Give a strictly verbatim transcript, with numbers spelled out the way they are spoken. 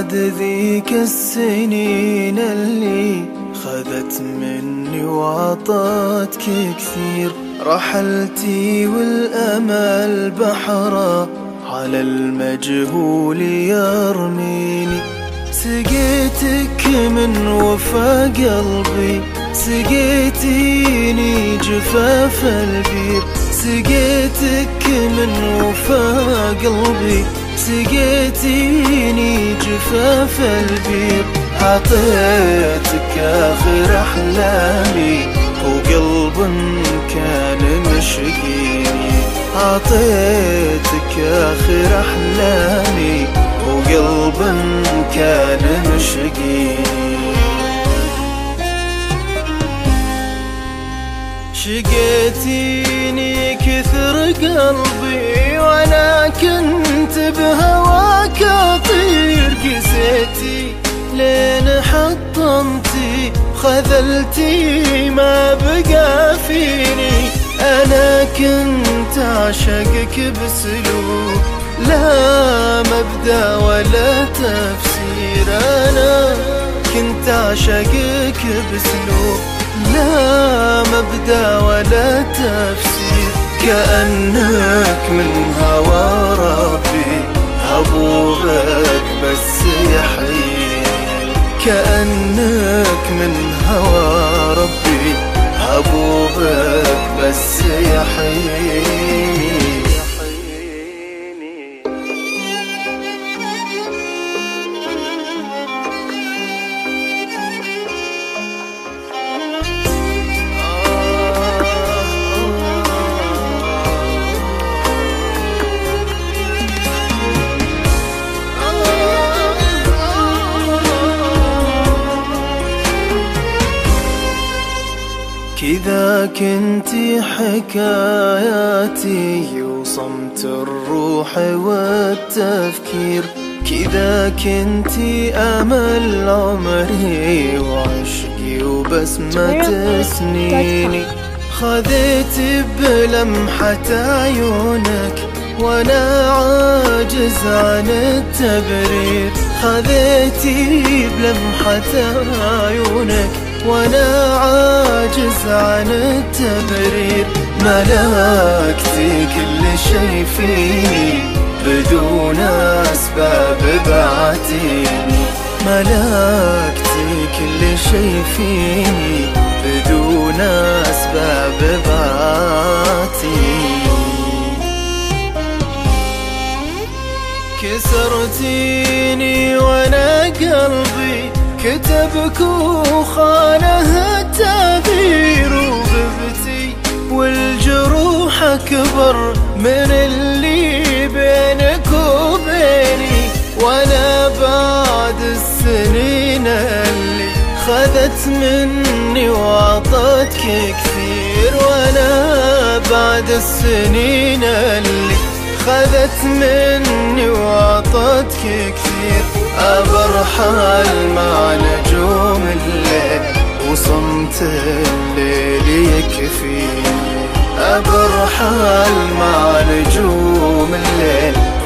بعد ذيك السنين اللي خذت مني وعطتك كثير، رحلتي والأمل بحرة على المجهول يرميني. سقيتك من وفا قلبي، سقيتيني جفاف البير، سقيتك من وفا قلبي، سقيتيني جفاف البير. عطيتك آخر أحلامي وقلب كان مشقيني، عطيتك آخر أحلامي وقلب كان مشقيني. شقيتيني كثر قلبي وانا كنت بهواك اطير، قسيتي لين حطمتي خذلتي ما بقى فيني. انا كنت اعشقك بسلوك لا مبدأ ولا تفسير، انا كنت اعشقك بسلوك لا مبدأ ولا تفسير. كأنك من هوى ربي هبوبك بس يحييني، كأنك من هوى ربي هبوبك بس يحييني. كذا كنتي حكاياتي وصمت الروح والتفكير، كذا كنتي أمل عمري وعشقي وبسمة سنيني. خذيتي بلمحة عيونك وانا عاجز عن التبرير، خذيتي بلمحة عيونك وانا عاجز عن التبرير. ملكتي كل شي فيني بدون اسباب بعتيني، ملكتي كل شي فيني بدون اسباب بعتيني. كسرتيني وانا قلبي كتبك وخانه التعبير، وغبتي والجروح أكبر من اللي بينك وبيني. وانا بعد السنين اللي خذت مني وعطتك كثير، وانا بعد السنين اللي خذت مني وعطتك كثير، أبرحل مع نجوم الليل وصمت الليل يكفيني، أبرحل مع نجوم الليل